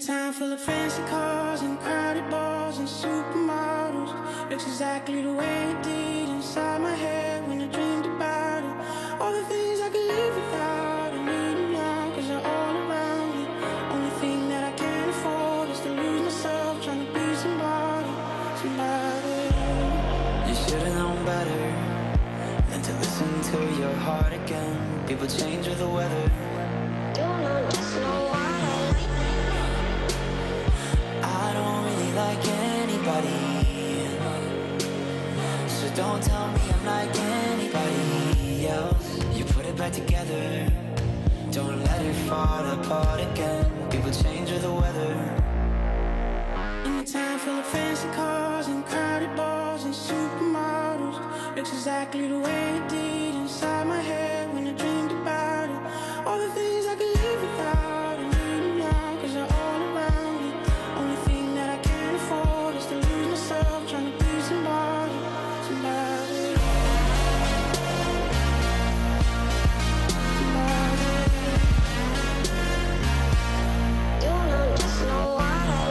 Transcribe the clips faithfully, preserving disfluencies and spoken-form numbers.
town full of fancy cars and crowded bars and supermodels. Looks exactly the way it did inside my head when I dreamed about it. All the things I could live without, I need them now, cause they're all around me. Only thing that I can't afford is to lose myself trying to be somebody, somebody. You should've known better than to listen to your heart again. People change with the weather. Don't know why. I don't really like anybody, so don't tell me I'm like anybody else. You put it back together, don't let it fall apart again. People change with the weather. In a town full of fancy cars and crowded bars and supermodels. Looks exactly the way it did inside my head when I dreamed about it. All the things I could live without, I need them now, cause they're all around me. Only thing that I can't afford is to lose myself trying to be somebody, somebody, somebody. Don't know why.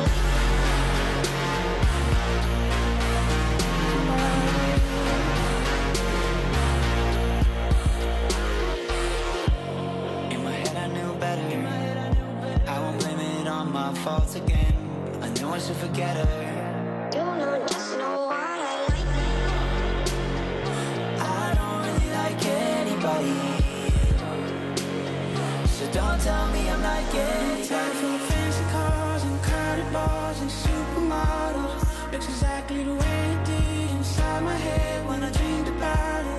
In my head I knew better, I won't blame it on my faults again. I knew I should forget her. Don't know why. I don't really like anybody, so don't tell me I'm like Town full anybody. of fancy cars and crowded bars and supermodels. Looks exactly the way it did inside my head when I dreamed about it.